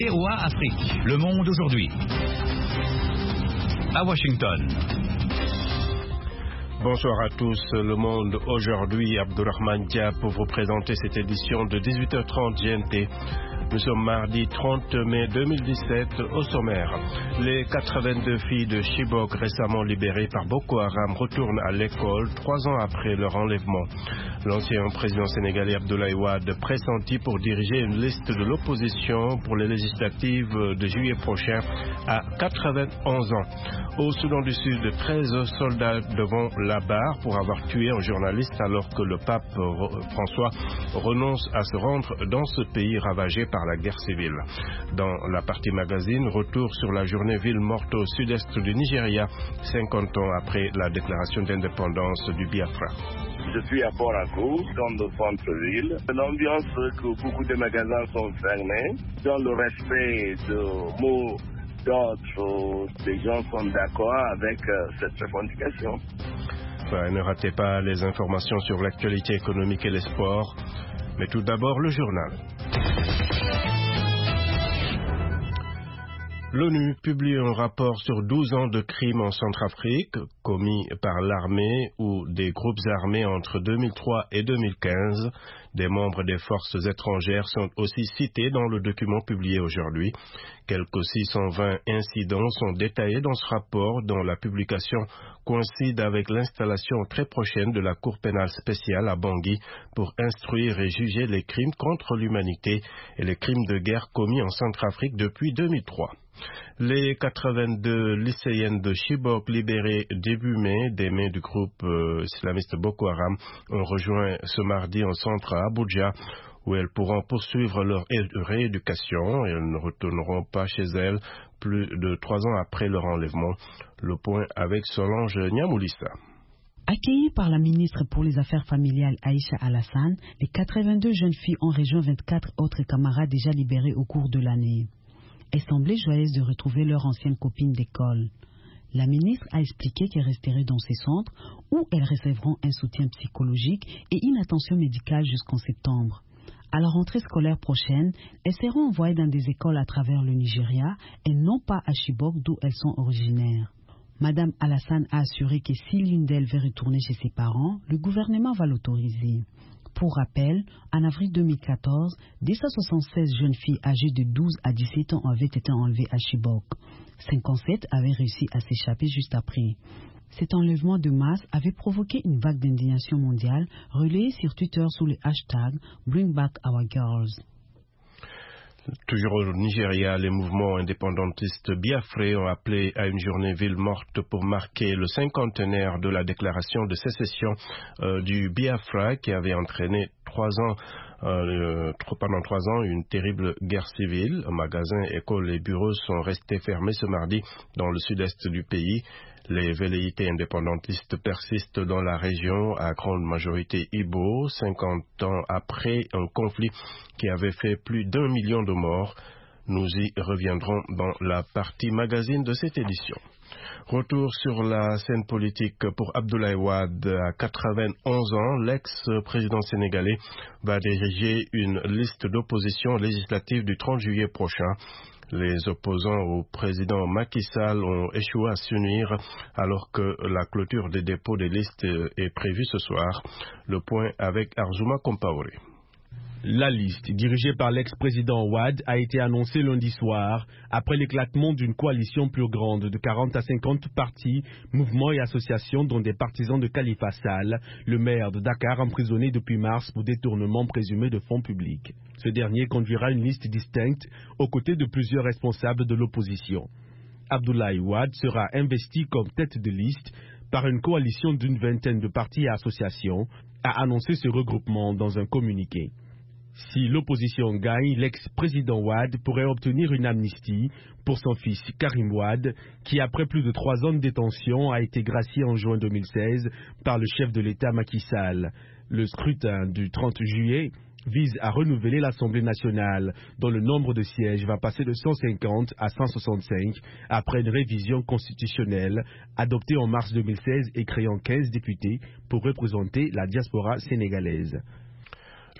VOA Afrique, le monde aujourd'hui. À Washington. Bonsoir à tous. Le monde aujourd'hui, Abdourahmane Dia pour vous présenter cette édition de 18h30 GMT. Nous sommes mardi 30 mai 2017. Au sommaire, les 82 filles de Chibok récemment libérées par Boko Haram retournent à l'école 3 ans après leur enlèvement. L'ancien président sénégalais Abdoulaye Wade pressenti pour diriger une liste de l'opposition pour les législatives de juillet prochain à 91 ans. Au Soudan du Sud, 13 soldats devant la barre pour avoir tué un journaliste alors que le pape François renonce à se rendre dans ce pays ravagé par la guerre civile. Dans la partie magazine, retour sur la journée ville morte au sud-est du Nigeria, 50 ans après la déclaration d'indépendance du Biafra. Je suis à Port-Harcourt, dans le centre-ville. L'ambiance que beaucoup de magasins sont fermés, dans le respect de mots d'ordre, les gens sont d'accord avec cette revendication. Ne ratez pas les informations sur l'actualité économique et les sports, mais tout d'abord le journal. L'ONU publie un rapport sur 12 ans de crimes en Centrafrique commis par l'armée ou des groupes armés entre 2003 et 2015. Des membres des forces étrangères sont aussi cités dans le document publié aujourd'hui. Quelques 620 incidents sont détaillés dans ce rapport dont la publication coïncide avec l'installation très prochaine de la Cour pénale spéciale à Bangui pour instruire et juger les crimes contre l'humanité et les crimes de guerre commis en Centrafrique depuis 2003. Les 82 lycéennes de Chibok libérées début mai des mains du groupe islamiste Boko Haram ont rejoint ce mardi un centre à Abuja où elles pourront poursuivre leur rééducation et elles ne retourneront pas chez elles plus de 3 ans après leur enlèvement. Le point avec Solange Niamoulissa. Accueillies par la ministre pour les Affaires familiales Aïcha Alassane, les 82 jeunes filles ont rejoint 24 autres camarades déjà libérés au cours de l'année. Elles semblaient joyeuses de retrouver leurs anciennes copines d'école. La ministre a expliqué qu'elles resteraient dans ces centres où elles recevront un soutien psychologique et une attention médicale jusqu'en septembre. À la rentrée scolaire prochaine, elles seront envoyées dans des écoles à travers le Nigeria et non pas à Chibok d'où elles sont originaires. Madame Alassane a assuré que si l'une d'elles veut retourner chez ses parents, le gouvernement va l'autoriser. Pour rappel, en avril 2014, 276 jeunes filles âgées de 12 à 17 ans avaient été enlevées à Chibok. 57 avaient réussi à s'échapper juste après. Cet enlèvement de masse avait provoqué une vague d'indignation mondiale relayée sur Twitter sous le hashtag Bring Back Our Girls. Toujours au Nigeria, les mouvements indépendantistes biafrais ont appelé à une journée ville morte pour marquer le cinquantenaire de la déclaration de sécession du Biafra qui avait entraîné pendant 3 ans une terrible guerre civile. Magasins, écoles et bureaux sont restés fermés ce mardi dans le sud-est du pays. Les velléités indépendantistes persistent dans la région à grande majorité Ibo, 50 ans après un conflit qui avait fait plus d'1 million de morts. Nous y reviendrons dans la partie magazine de cette édition. Retour sur la scène politique pour Abdoulaye Wade. À 91 ans, l'ex-président sénégalais va diriger une liste d'opposition législative du 30 juillet prochain. Les opposants au président Macky Sall ont échoué à s'unir alors que la clôture des dépôts des listes est prévue ce soir. Le point avec Arzouma Compaoré. La liste, dirigée par l'ex-président Wade, a été annoncée lundi soir après l'éclatement d'une coalition plus grande de 40 à 50 partis, mouvements et associations dont des partisans de Khalifa Sall, le maire de Dakar emprisonné depuis mars pour détournement présumé de fonds publics. Ce dernier conduira une liste distincte aux côtés de plusieurs responsables de l'opposition. Abdoulaye Wade sera investi comme tête de liste par une coalition d'une vingtaine de partis et associations, a annoncé ce regroupement dans un communiqué. Si l'opposition gagne, l'ex-président Wade pourrait obtenir une amnistie pour son fils Karim Wade, qui après plus de 3 ans de détention a été gracié en juin 2016 par le chef de l'État Macky Sall. Le scrutin du 30 juillet vise à renouveler l'Assemblée nationale, dont le nombre de sièges va passer de 150 à 165 après une révision constitutionnelle adoptée en mars 2016 et créant 15 députés pour représenter la diaspora sénégalaise.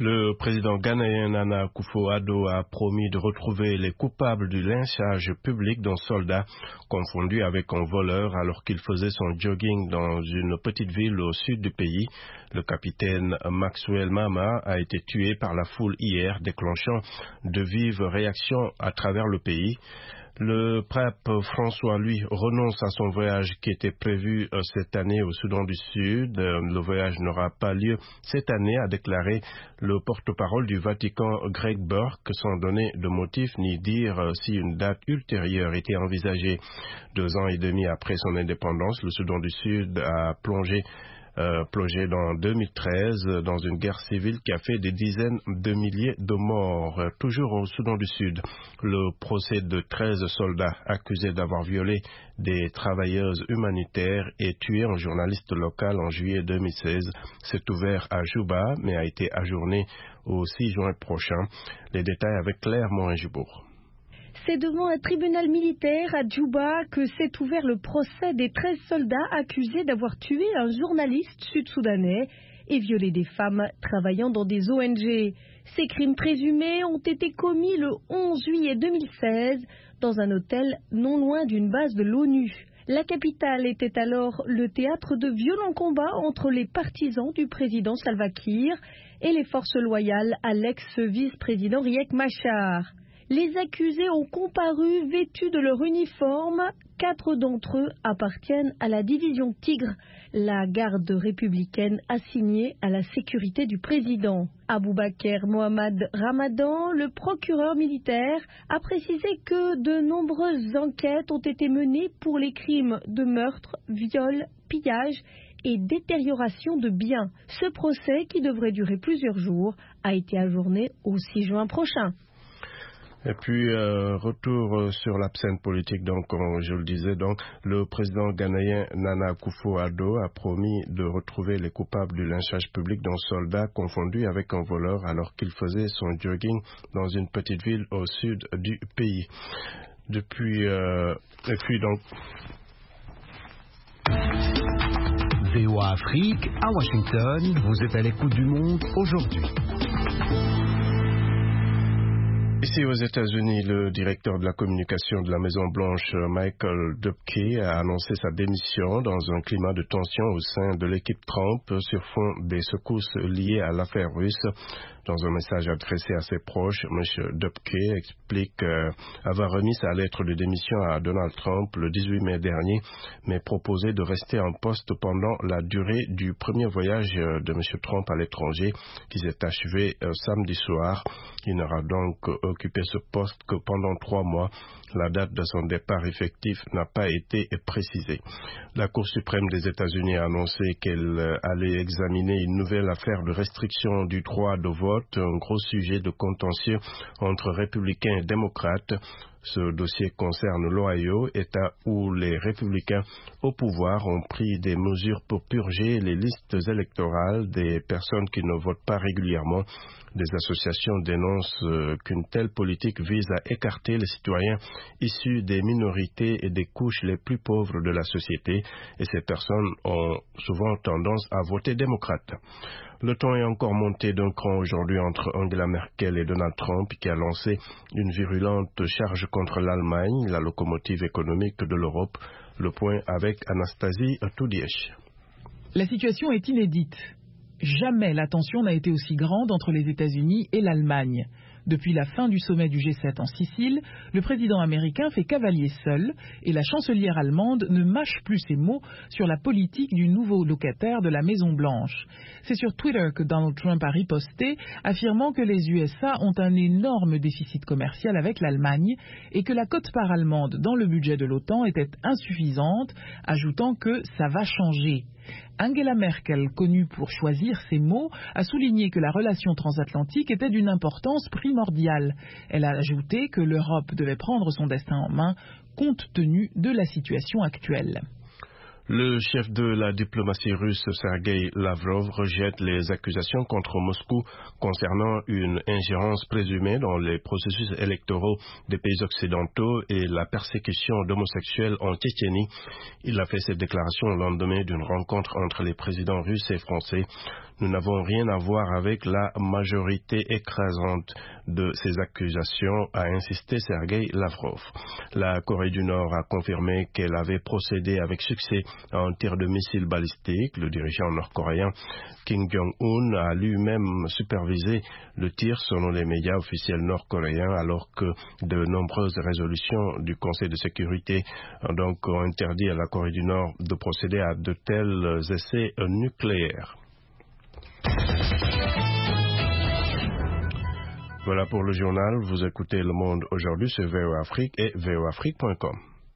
Le président ghanéen Nana Akufo-Addo a promis de retrouver les coupables du lynchage public d'un soldat confondu avec un voleur alors qu'il faisait son jogging dans une petite ville au sud du pays. Le capitaine Maxwell Mama a été tué par la foule hier, déclenchant de vives réactions à travers le pays. Le pape François, lui, renonce à son voyage qui était prévu cette année au Soudan du Sud. Le voyage n'aura pas lieu cette année, a déclaré le porte-parole du Vatican, Greg Burke, sans donner de motif ni dire si une date ultérieure était envisagée. 2 ans et demi après son indépendance, le Soudan du Sud a plongé dans 2013 dans une guerre civile qui a fait des dizaines de milliers de morts. Toujours au Soudan du Sud, le procès de 13 soldats accusés d'avoir violé des travailleuses humanitaires et tué un journaliste local en juillet 2016 s'est ouvert à Juba mais a été ajourné au 6 juin prochain. Les détails avec Claire Morin-Jubour. C'est devant un tribunal militaire à Djouba que s'est ouvert le procès des 13 soldats accusés d'avoir tué un journaliste sud-soudanais et violé des femmes travaillant dans des ONG. Ces crimes présumés ont été commis le 11 juillet 2016 dans un hôtel non loin d'une base de l'ONU. La capitale était alors le théâtre de violents combats entre les partisans du président Salva Kiir et les forces loyales à l'ex-vice-président Riek Machar. Les accusés ont comparu vêtus de leur uniforme. 4 d'entre eux appartiennent à la division Tigre, la garde républicaine assignée à la sécurité du président. Aboubaker Mohamed Ramadan, le procureur militaire, a précisé que de nombreuses enquêtes ont été menées pour les crimes de meurtre, viol, pillage et détérioration de biens. Ce procès, qui devrait durer plusieurs jours, a été ajourné au 6 juin prochain. Et puis, retour sur l'absence politique, donc, comme je le disais, donc, le président ghanéen Nana Akufo-Addo a promis de retrouver les coupables du lynchage public d'un soldat confondu avec un voleur alors qu'il faisait son jogging dans une petite ville au sud du pays. Et puis donc... VOA Afrique, à Washington, vous êtes à l'écoute du monde aujourd'hui. Ici aux États-Unis, le directeur de la communication de la Maison-Blanche, Michael Dubke, a annoncé sa démission dans un climat de tension au sein de l'équipe Trump sur fond des secousses liées à l'affaire russe. Dans un message adressé à ses proches, M. Dubke explique avoir remis sa lettre de démission à Donald Trump le 18 mai dernier, mais proposé de rester en poste pendant la durée du premier voyage de M. Trump à l'étranger, qui s'est achevé samedi soir. Il n'aura donc occupé ce poste que pendant 3 mois. La date de son départ effectif n'a pas été précisée. La Cour suprême des États-Unis a annoncé qu'elle allait examiner une nouvelle affaire de restriction du droit de vote, un gros sujet de contentieux entre républicains et démocrates. Ce dossier concerne l'Ohio, État où les républicains au pouvoir ont pris des mesures pour purger les listes électorales des personnes qui ne votent pas régulièrement. Des associations dénoncent qu'une telle politique vise à écarter les citoyens issus des minorités et des couches les plus pauvres de la société, et ces personnes ont souvent tendance à voter démocrate. Le ton est encore monté d'un cran aujourd'hui entre Angela Merkel et Donald Trump, qui a lancé une virulente charge contre l'Allemagne, la locomotive économique de l'Europe. Le point avec Anastasie Toudièche. La situation est inédite. Jamais la tension n'a été aussi grande entre les États-Unis et l'Allemagne. Depuis la fin du sommet du G7 en Sicile, le président américain fait cavalier seul et la chancelière allemande ne mâche plus ses mots sur la politique du nouveau locataire de la Maison-Blanche. C'est sur Twitter que Donald Trump a riposté, affirmant que les USA ont un énorme déficit commercial avec l'Allemagne et que la quote-part allemande dans le budget de l'OTAN était insuffisante, ajoutant que ça va changer. Angela Merkel, connue pour choisir ses mots, a souligné que la relation transatlantique était d'une importance primordiale. Elle a ajouté que l'Europe devait prendre son destin en main compte tenu de la situation actuelle. Le chef de la diplomatie russe, Sergei Lavrov, rejette les accusations contre Moscou concernant une ingérence présumée dans les processus électoraux des pays occidentaux et la persécution d'homosexuels en Tchétchénie. Il a fait cette déclaration au lendemain d'une rencontre entre les présidents russes et français. Nous n'avons rien à voir avec la majorité écrasante de ces accusations, a insisté Sergei Lavrov. La Corée du Nord a confirmé qu'elle avait procédé avec succès à un tir de missiles balistiques. Le dirigeant nord-coréen Kim Jong-un a lui-même supervisé le tir selon les médias officiels nord-coréens, alors que de nombreuses résolutions du Conseil de sécurité ont interdit à la Corée du Nord de procéder à de tels essais nucléaires. Voilà pour le journal. Vous écoutez Le Monde aujourd'hui sur VOA Afrique et voafrique.com.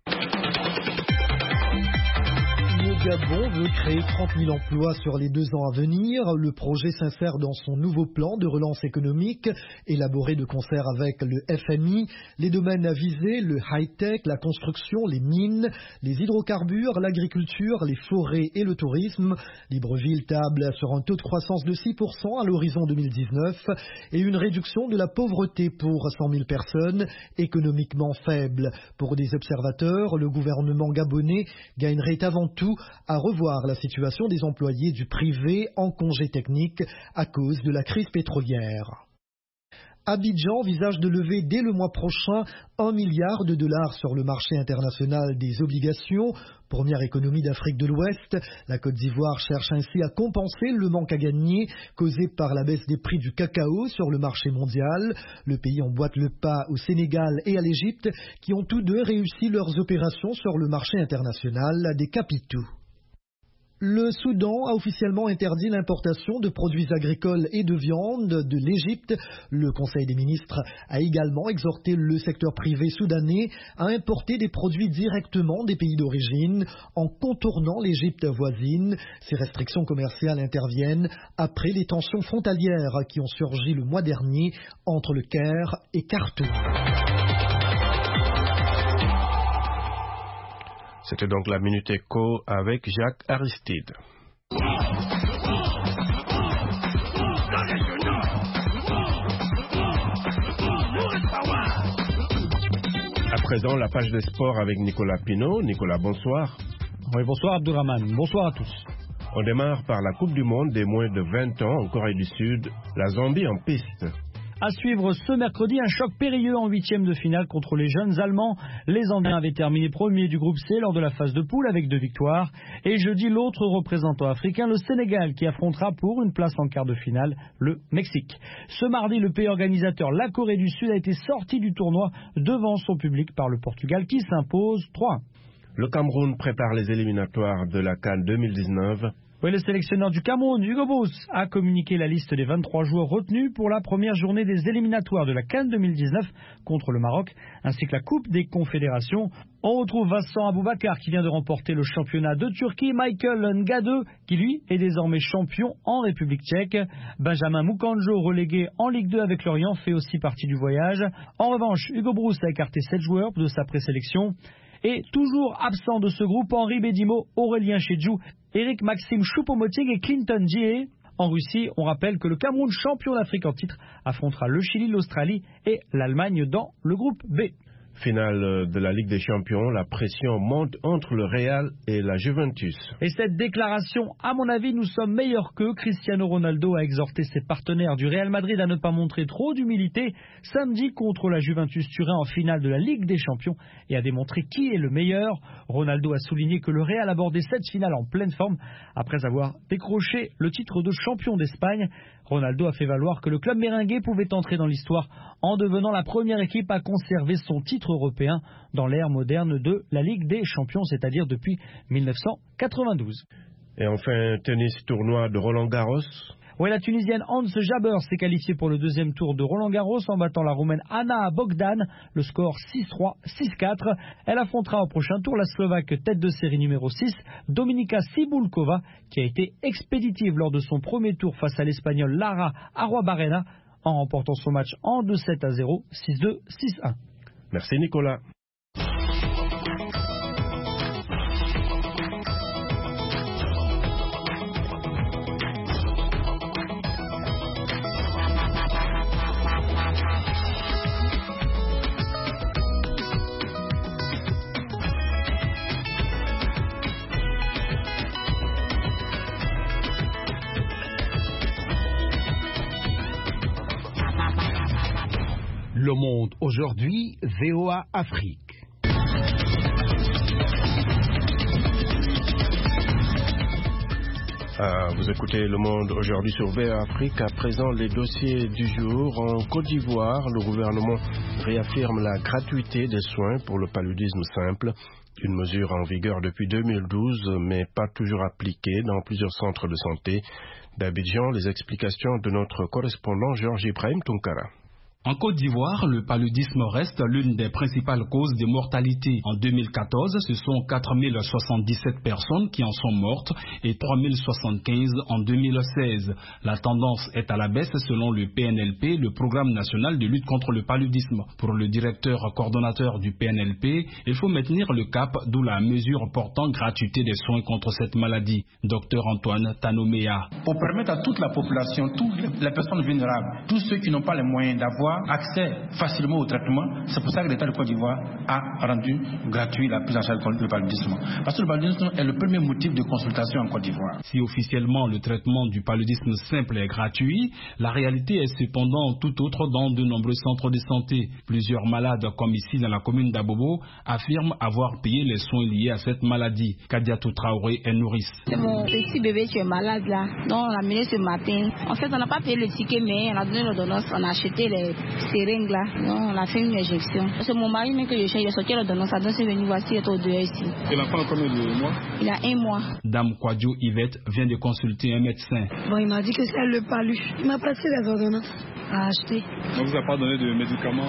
Le Gabon veut créer 30 000 emplois sur les 2 ans à venir. Le projet s'insère dans son nouveau plan de relance économique, élaboré de concert avec le FMI. Les domaines à viser, le high-tech, la construction, les mines, les hydrocarbures, l'agriculture, les forêts et le tourisme. Libreville table sur un taux de croissance de 6% à l'horizon 2019 et une réduction de la pauvreté pour 100 000 personnes, économiquement faible. Pour des observateurs, le gouvernement gabonais gagnerait avant tout à revoir la situation des employés du privé en congé technique à cause de la crise pétrolière. Abidjan envisage de lever dès le mois prochain $1 milliard sur le marché international des obligations. Première économie d'Afrique de l'Ouest, la Côte d'Ivoire cherche ainsi à compenser le manque à gagner causé par la baisse des prix du cacao sur le marché mondial. Le pays emboîte le pas au Sénégal et à l'Égypte qui ont tous deux réussi leurs opérations sur le marché international des capitaux. Le Soudan a officiellement interdit l'importation de produits agricoles et de viande de l'Égypte. Le Conseil des ministres a également exhorté le secteur privé soudanais à importer des produits directement des pays d'origine en contournant l'Égypte voisine. Ces restrictions commerciales interviennent après les tensions frontalières qui ont surgi le mois dernier entre le Caire et Khartoum. C'était donc la Minute Éco avec Jacques Aristide. À présent, la page des sports avec Nicolas Pinault. Nicolas, bonsoir. Oui, bonsoir Abdourahmane. Bonsoir à tous. On démarre par la Coupe du Monde des moins de 20 ans en Corée du Sud. La Zambie en piste. À suivre ce mercredi, un choc périlleux en 8e de finale contre les jeunes Allemands. Les Zambiens avaient terminé premier du groupe C lors de la phase de poule avec 2 victoires. Et jeudi, l'autre représentant africain, le Sénégal, qui affrontera pour une place en quart de finale le Mexique. Ce mardi, le pays organisateur, la Corée du Sud, a été sorti du tournoi devant son public par le Portugal qui s'impose 3-1. Le Cameroun prépare les éliminatoires de la CAN 2019. Oui, le sélectionneur du Cameroun, Hugo Broos, a communiqué la liste des 23 joueurs retenus pour la première journée des éliminatoires de la CAN 2019 contre le Maroc, ainsi que la Coupe des Confédérations. On retrouve Vincent Aboubakar qui vient de remporter le championnat de Turquie, Michael Ngade qui lui est désormais champion en République tchèque. Benjamin Mukanjo, relégué en Ligue 2 avec Lorient, fait aussi partie du voyage. En revanche, Hugo Broos a écarté 7 joueurs de sa présélection. Et toujours absent de ce groupe, Henri Bedimo, Aurélien Chedjou, Eric Maxime Choupo-Moting et Clinton Djie. En Russie, on rappelle que le Cameroun, champion d'Afrique en titre, affrontera le Chili, l'Australie et l'Allemagne dans le groupe B. Finale de la Ligue des Champions, la pression monte entre le Real et la Juventus. Et cette déclaration, à mon avis, nous sommes meilleurs qu'eux. Cristiano Ronaldo a exhorté ses partenaires du Real Madrid à ne pas montrer trop d'humilité samedi contre la Juventus Turin en finale de la Ligue des Champions et a démontré qui est le meilleur. Ronaldo a souligné que le Real abordait cette finale en pleine forme après avoir décroché le titre de champion d'Espagne. Ronaldo a fait valoir que le club merengue pouvait entrer dans l'histoire en devenant la première équipe à conserver son titre européen dans l'ère moderne de la Ligue des Champions, c'est-à-dire depuis 1992. Et enfin, tennis tournoi de Roland-Garros. Oui, la Tunisienne Hans Jabeur s'est qualifiée pour le deuxième tour de Roland-Garros en battant la Roumaine Anna Bogdan, le score 6-3, 6-4. Elle affrontera au prochain tour la Slovaque tête de série numéro 6, Dominika Cibulkova, qui a été expéditive lors de son premier tour face à l'Espagnole Lara Arruabarrena, en remportant son match en 2-7-0, 6-2, 6-1. Merci Nicolas. Le Monde aujourd'hui, VOA Afrique. Vous écoutez Le Monde aujourd'hui sur VOA Afrique. À présent, les dossiers du jour. En Côte d'Ivoire, le gouvernement réaffirme la gratuité des soins pour le paludisme simple. Une mesure en vigueur depuis 2012, mais pas toujours appliquée dans plusieurs centres de santé. D'Abidjan, les explications de notre correspondant Georges Ibrahim Tunkara. En Côte d'Ivoire, le paludisme reste l'une des principales causes de mortalité. En 2014, ce sont 4077 personnes qui en sont mortes et 3075 en 2016. La tendance est à la baisse selon le PNLP, le Programme national de lutte contre le paludisme. Pour le directeur coordonnateur du PNLP, il faut maintenir le cap, d'où la mesure portant gratuité des soins contre cette maladie. Dr Antoine Tanomea. Pour permettre à toute la population, toutes les personnes vulnérables, tous ceux qui n'ont pas les moyens d'avoir accès facilement au traitement, c'est pour ça que l'État de Côte d'Ivoire a rendu gratuit la prise en charge contre le paludisme. Parce que le paludisme est le premier motif de consultation en Côte d'Ivoire. Si officiellement le traitement du paludisme simple est gratuit, la réalité est cependant tout autre dans de nombreux centres de santé. Plusieurs malades, comme ici dans la commune d'Abobo, affirment avoir payé les soins liés à cette maladie. Kadiatou Traoré est nourrice. C'est mon petit bébé qui est malade là, donc on l'a amené ce matin. En fait, on n'a pas payé le ticket, mais on a donné l'ordonnance, on a acheté les seringues là, donc on a fait une injection. C'est mon mari même que je cherche, il a sorti l'ordonnance, donc c'est venu, voici, il est au dehors ici. Et l'enfant a combien de mois? Il a 1 mois. Dame Kwadjo Yvette vient de consulter un médecin. Bon, il m'a dit que c'est le palu. Il m'a passé les ordonnances à acheter. Donc vous n'avez pas donné de médicaments?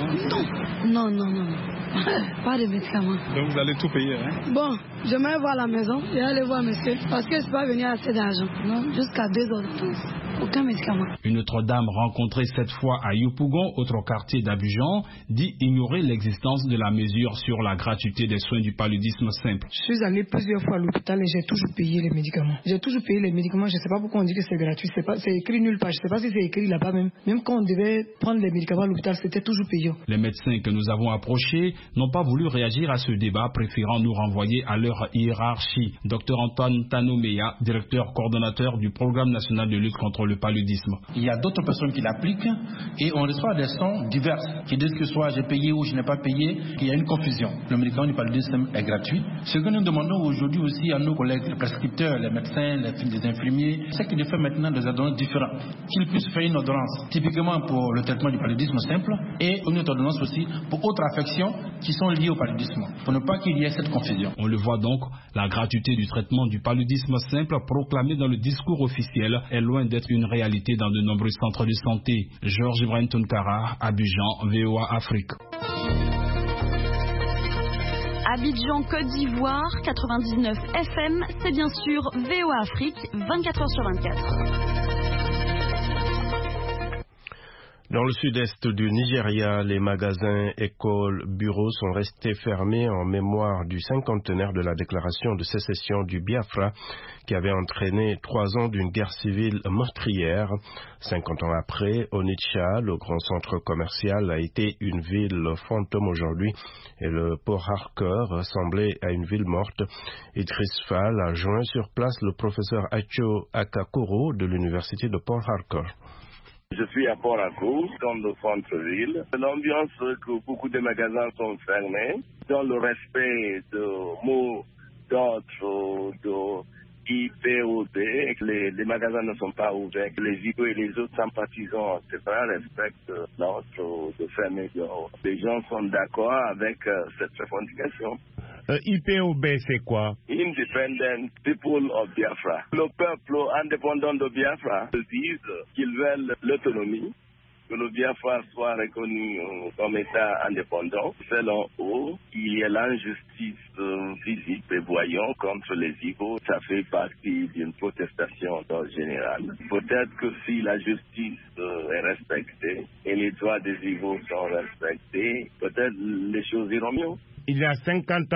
Non. Pas de médicaments. Donc vous allez tout payer, hein? Bon, je vais voir la maison et aller voir monsieur, parce que je ne peux pas venir assez d'argent. Non, jusqu'à 2 ordonnances. Aucun médicament. Une autre dame rencontrée cette fois à Yopougon, autre quartier d'Abidjan, dit ignorer l'existence de la mesure sur la gratuité des soins du paludisme simple. Je suis allé plusieurs fois à l'hôpital et j'ai toujours payé les médicaments. Je ne sais pas pourquoi on dit que c'est gratuit. C'est écrit nulle part. Je ne sais pas si c'est écrit là-bas même. Même quand on devait prendre les médicaments à l'hôpital, c'était toujours payant. Les médecins que nous avons approchés n'ont pas voulu réagir à ce débat, préférant nous renvoyer à leur hiérarchie. Dr Antoine Tanomea, directeur coordonnateur du Programme national de lutte contre le paludisme. Il y a d'autres personnes qui l'appliquent et on reçoit des sons divers qui disent que soit j'ai payé ou je n'ai pas payé, qu'il y a une confusion. Le médicament du paludisme est gratuit. Ce que nous demandons aujourd'hui aussi à nos collègues, les prescripteurs, les médecins, les infirmiers, c'est qu'ils fassent maintenant des ordonnances différentes. Qu'ils puissent faire une ordonnance typiquement pour le traitement du paludisme simple et une autre ordonnance aussi pour autres affections qui sont liées au paludisme, pour ne pas qu'il y ait cette confusion. On le voit donc, la gratuité du traitement du paludisme simple proclamée dans le discours officiel est loin d'être une réalité dans de nombreux centres de santé. Georges Ibrahim Tunkara, Abidjan, VOA Afrique. Abidjan, Côte d'Ivoire, 99 FM, c'est bien sûr VOA Afrique, 24h sur 24. Dans le sud-est du Nigeria, les magasins, écoles, bureaux sont restés fermés en mémoire du cinquantenaire de la déclaration de sécession du Biafra qui avait entraîné 3 ans d'une guerre civile meurtrière. 50 ans après, Onitsha, le grand centre commercial, a été une ville fantôme aujourd'hui et le port Harcourt ressemblait à une ville morte. Idriss Fall a joint sur place le professeur Acho Akakoro de l'université de Port Harcourt. Je suis à Port Harcourt, dans le centre-ville. L'ambiance que beaucoup de magasins sont fermés, dans le respect de mots d'ordre de IPOB, les magasins ne sont pas ouverts. Les IPO et les autres sympathisants, c'est pas respectent l'ordre de fermer dehors. Les gens sont d'accord avec cette revendication. IPOB, c'est quoi? Independent People of Biafra. Le peuple indépendant de Biafra disent qu'ils veulent l'autonomie, que le Biafra soit reconnu comme État indépendant. Selon eux, il y a l'injustice visible et voyante contre les Igbo. Ça fait partie d'une protestation générale. Peut-être que si la justice est respectée et les droits des Igbo sont respectés, peut-être les choses iront mieux. Il y a 50 ans,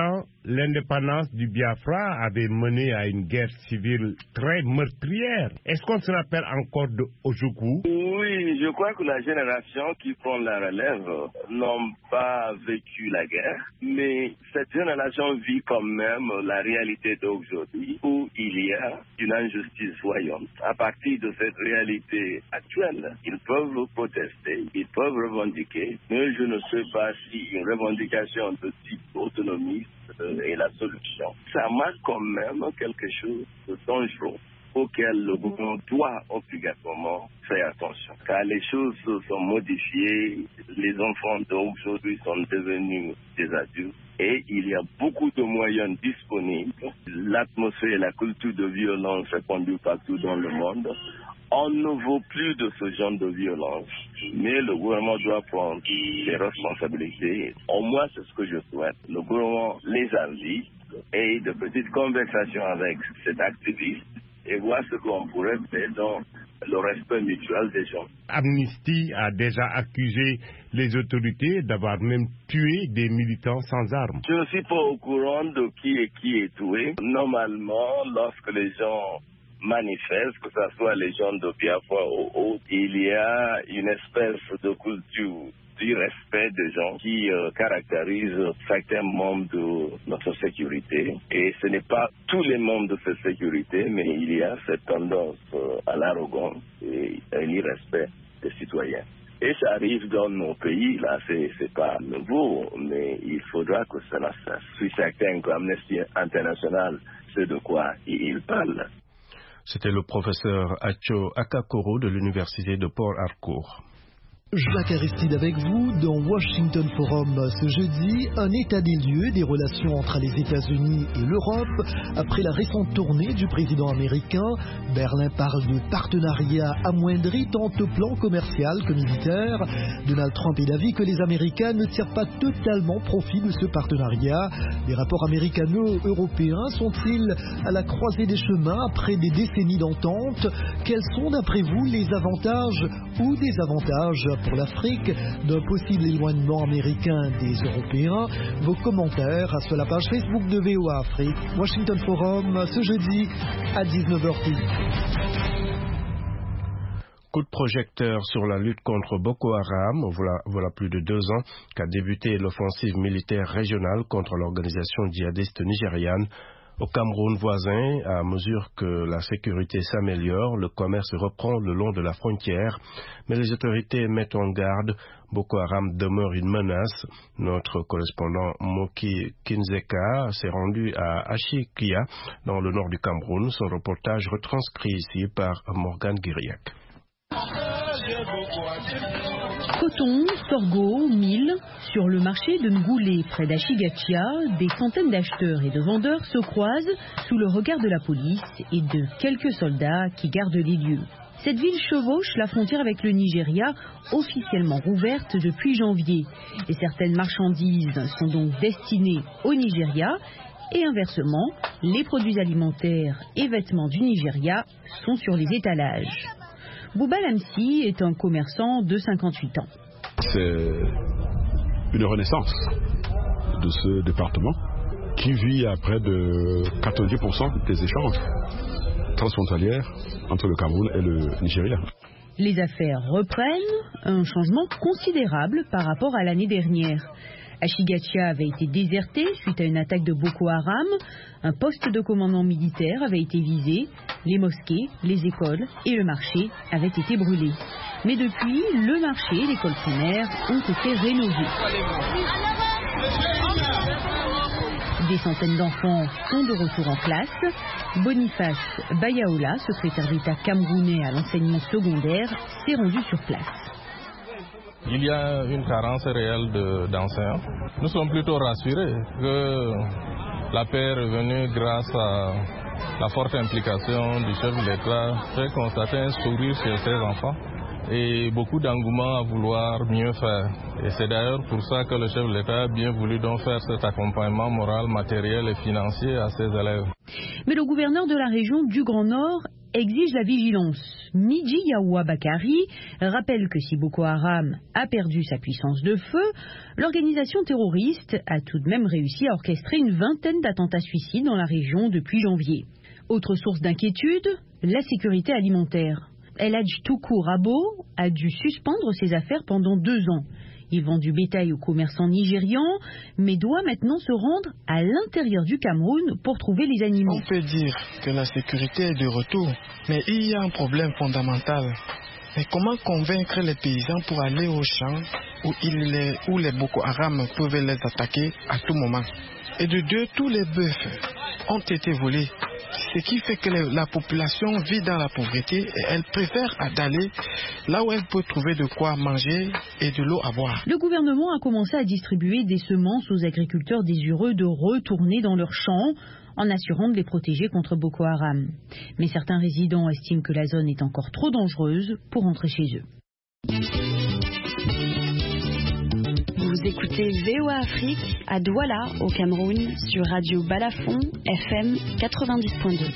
l'indépendance du Biafra avait mené à une guerre civile très meurtrière. Est-ce qu'on se rappelle encore de Ojukwu? Oui, je crois que la génération qui prend la relève n'ont pas vécu la guerre, mais cette génération vit quand même la réalité d'aujourd'hui où il y a une injustice voyante. À partir de cette réalité actuelle, ils peuvent protester, ils peuvent revendiquer, mais je ne sais pas si une revendication de type autonomiste est la solution. Ça marque quand même quelque chose de dangereux auquel le gouvernement doit obligatoirement faire attention. Car les choses se sont modifiées, les enfants d'aujourd'hui sont devenus des adultes et il y a beaucoup de moyens disponibles. L'atmosphère et la culture de violence répandue partout dans le monde. On ne vaut plus de ce genre de violence, mais le gouvernement doit prendre ses responsabilités. Au moins, c'est ce que je souhaite. Le gouvernement les invite et de petites conversations avec cet activiste et voir ce qu'on pourrait faire dans le respect mutuel des gens. Amnesty a déjà accusé les autorités d'avoir même tué des militants sans armes. Je ne suis pas au courant de qui est tué. Normalement, lorsque les gens manifestent, que ce soit les gens de Biafra ou autres, il y a une espèce de culture du respect des gens qui caractérise certains membres de notre sécurité. Et ce n'est pas tous les membres de cette sécurité, mais il y a cette tendance à l'arrogance et à l'irrespect des citoyens. Et ça arrive dans nos pays, là, c'est pas nouveau, mais il faudra que ça je suis certain qu'Amnesty International sait de quoi il parle. C'était le professeur Acho Akakoro de l'université de Port Harcourt. Jacques Aristide avec vous dans Washington Forum ce jeudi, un état des lieux des relations entre les États-Unis et l'Europe après la récente tournée du président américain. Berlin parle de partenariat amoindri tant au plan commercial que militaire. Donald Trump est d'avis que les Américains ne tirent pas totalement profit de ce partenariat. Les rapports américano-européens sont-ils à la croisée des chemins après des décennies d'entente? Quels sont d'après vous les avantages ou désavantages pour l'Afrique d'un possible éloignement américain des Européens? Vos commentaires sur la page Facebook de VOA Afrique, Washington Forum, ce jeudi à 19h10. Coup de projecteur sur la lutte contre Boko Haram. Voilà plus de 2 ans qu'a débuté l'offensive militaire régionale contre l'organisation djihadiste nigériane. Au Cameroun voisin, à mesure que la sécurité s'améliore, le commerce reprend le long de la frontière, mais les autorités mettent en garde, Boko Haram demeure une menace. Notre correspondant Moki Kinzeka s'est rendu à Ashikia, dans le nord du Cameroun. Son reportage retranscrit ici par Morgane Guiriac. Coton, sorgho, mil, sur le marché de Ngoulé, près d'Ashigatia, des centaines d'acheteurs et de vendeurs se croisent sous le regard de la police et de quelques soldats qui gardent les lieux. Cette ville chevauche la frontière avec le Nigeria, officiellement rouverte depuis janvier. Et certaines marchandises sont donc destinées au Nigeria. Et inversement, les produits alimentaires et vêtements du Nigeria sont sur les étalages. Bouba Lamsi est un commerçant de 58 ans. C'est une renaissance de ce département qui vit à près de 90% des échanges transfrontaliers entre le Cameroun et le Nigeria. Les affaires reprennent, un changement considérable par rapport à l'année dernière. Ashigatia avait été déserté suite à une attaque de Boko Haram. Un poste de commandement militaire avait été visé. Les mosquées, les écoles et le marché avaient été brûlés. Mais depuis, le marché et l'école primaire ont été rénovés. Des centaines d'enfants sont de retour en classe. Boniface Bayaola, secrétaire d'État camerounais à l'enseignement secondaire, s'est rendu sur place. Il y a une carence réelle d'enseignants. Nous sommes plutôt rassurés que la paix est revenue grâce à la forte implication du chef de l'État, fait constater un sourire chez ses enfants et beaucoup d'engouement à vouloir mieux faire. Et c'est d'ailleurs pour ça que le chef de l'État a bien voulu donc faire cet accompagnement moral, matériel et financier à ses élèves. Mais le gouverneur de la région du Grand Nord exige la vigilance. Midji Yawa Bakari rappelle que si Boko Haram a perdu sa puissance de feu, l'organisation terroriste a tout de même réussi à orchestrer une vingtaine d'attentats suicides dans la région depuis janvier. Autre source d'inquiétude, la sécurité alimentaire. El Hadj Toukou Rabo a dû suspendre ses affaires pendant 2 ans. Il vend du bétail aux commerçants nigérians, mais doit maintenant se rendre à l'intérieur du Cameroun pour trouver les animaux. On peut dire que la sécurité est de retour, mais il y a un problème fondamental. Mais comment convaincre les paysans pour aller aux champs où les Boko Haram peuvent les attaquer à tout moment? Et de deux, tous les bœufs ont été volés. Ce qui fait que la population vit dans la pauvreté et elle préfère d'aller là où elle peut trouver de quoi manger et de l'eau à boire. Le gouvernement a commencé à distribuer des semences aux agriculteurs désireux de retourner dans leurs champs en assurant de les protéger contre Boko Haram. Mais certains résidents estiment que la zone est encore trop dangereuse pour rentrer chez eux. Vous écoutez VOA Afrique à Douala, au Cameroun, sur Radio Balafon, FM 90.2.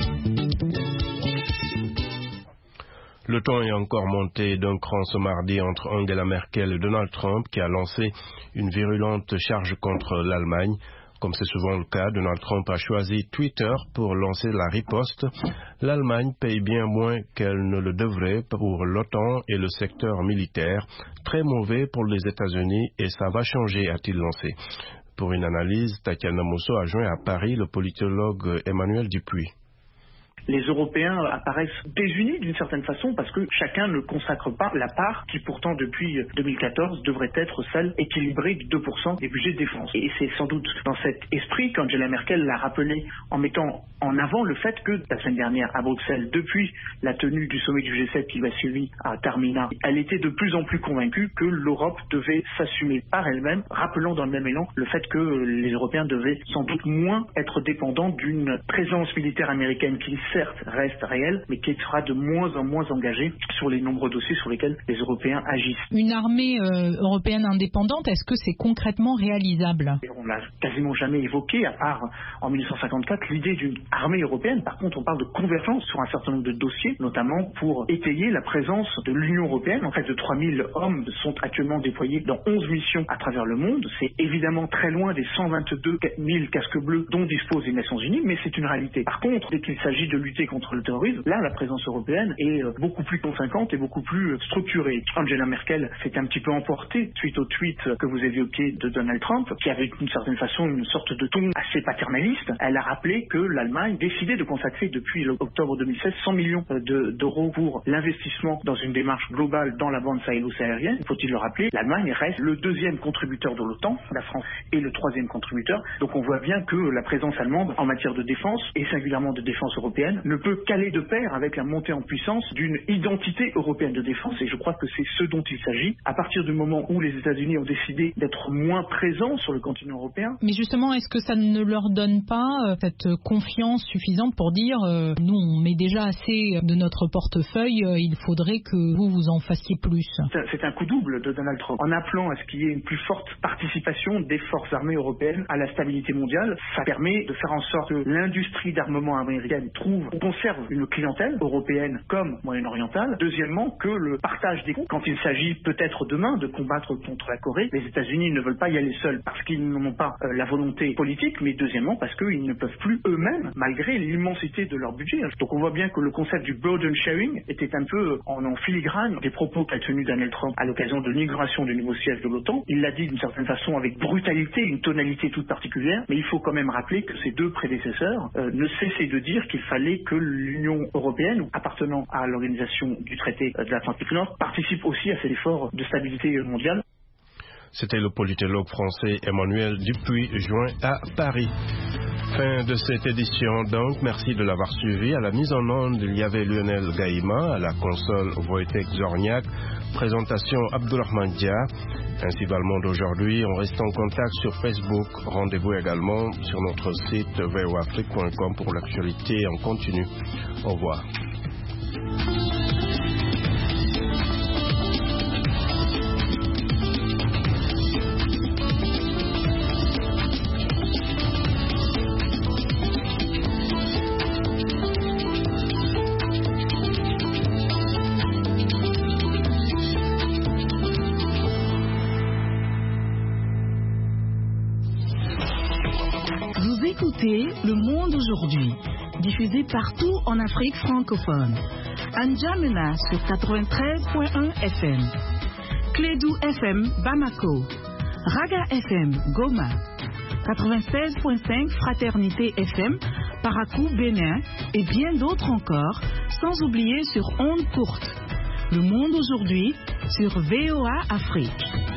Le ton est encore monté d'un cran ce mardi entre Angela Merkel et Donald Trump qui a lancé une virulente charge contre l'Allemagne. Comme c'est souvent le cas, Donald Trump a choisi Twitter pour lancer la riposte. L'Allemagne paye bien moins qu'elle ne le devrait pour l'OTAN et le secteur militaire. Très mauvais pour les États-Unis et ça va changer, a-t-il lancé. Pour une analyse, Tatiana Mosso a joint à Paris le politologue Emmanuel Dupuis. Les Européens apparaissent désunis d'une certaine façon parce que chacun ne consacre pas la part qui pourtant depuis 2014 devrait être celle équilibrée de 2% des budgets de défense. Et c'est sans doute dans cet esprit qu'Angela Merkel l'a rappelé en mettant en avant le fait que la semaine dernière à Bruxelles, depuis la tenue du sommet du G7 qui va suivi à Taormina, elle était de plus en plus convaincue que l'Europe devait s'assumer par elle-même, rappelant dans le même élan le fait que les Européens devaient sans doute moins être dépendants d'une présence militaire américaine qui certes reste réelle, mais qui sera de moins en moins engagée sur les nombreux dossiers sur lesquels les Européens agissent. Une armée européenne indépendante, est-ce que c'est concrètement réalisable? On n'a quasiment jamais évoqué, à part en 1954, l'idée d'une armée européenne. Par contre, on parle de convergence sur un certain nombre de dossiers, notamment pour étayer la présence de l'Union européenne. En fait, de 3000 hommes sont actuellement déployés dans 11 missions à travers le monde. C'est évidemment très loin des 122 000 casques bleus dont disposent les Nations Unies, mais c'est une réalité. Par contre, dès qu'il s'agit de lutter contre le terrorisme, là, la présence européenne est beaucoup plus convaincante et beaucoup plus structurée. Angela Merkel s'est un petit peu emportée suite au tweet que vous évoquiez de Donald Trump, qui avait d'une certaine façon une sorte de ton assez paternaliste. Elle a rappelé que l'Allemagne décidait de consacrer depuis octobre 2016 100 millions d'euros pour l'investissement dans une démarche globale dans la bande sahélo-saharienne. Faut-il le rappeler, l'Allemagne reste le deuxième contributeur de l'OTAN, la France est le troisième contributeur. Donc on voit bien que la présence allemande en matière de défense, et singulièrement de défense européenne, ne peut qu'aller de pair avec la montée en puissance d'une identité européenne de défense. Et je crois que c'est ce dont il s'agit à partir du moment où les États-Unis ont décidé d'être moins présents sur le continent européen. Mais justement, est-ce que ça ne leur donne pas cette confiance suffisante pour dire nous, on met déjà assez de notre portefeuille, il faudrait que vous en fassiez plus? C'est un coup double de Donald Trump. En appelant à ce qu'il y ait une plus forte participation des forces armées européennes à la stabilité mondiale, ça permet de faire en sorte que l'industrie d'armement américaine conserve une clientèle européenne comme moyen-orientale. Deuxièmement, que le partage des coûts, quand il s'agit peut-être demain de combattre contre la Corée, les États-Unis ne veulent pas y aller seuls parce qu'ils n'en ont pas la volonté politique, mais deuxièmement parce qu'ils ne peuvent plus eux-mêmes, malgré l'immensité de leur budget. Donc on voit bien que le concept du burden sharing était un peu en filigrane des propos qu'a tenus Donald Trump à l'occasion de l'inauguration du nouveau siège de l'OTAN. Il l'a dit d'une certaine façon avec brutalité, une tonalité toute particulière, mais il faut quand même rappeler que ses deux prédécesseurs ne cessaient de dire qu'il fallait que l'Union européenne, appartenant à l'organisation du traité de l'Atlantique Nord, participe aussi à cet effort de stabilité mondiale. C'était le politologue français Emmanuel Dupuis, joint à Paris. Fin de cette édition, donc, merci de l'avoir suivi. À la mise en onde, il y avait Lionel Gaïma, à la console Wojtek Zorniak, présentation Abdourahmane Dia. Ainsi va le monde aujourd'hui. On reste en contact sur Facebook. Rendez-vous également sur notre site voafrique.com pour l'actualité en continu. Au revoir. écoutez Le Monde aujourd'hui, diffusé partout en Afrique francophone. N'Djamena sur 93.1 FM. Clédou FM Bamako. Raga FM Goma. 96.5 Fraternité FM Parakou Bénin et bien d'autres encore, sans oublier sur ondes courtes. Le Monde aujourd'hui sur VOA Afrique.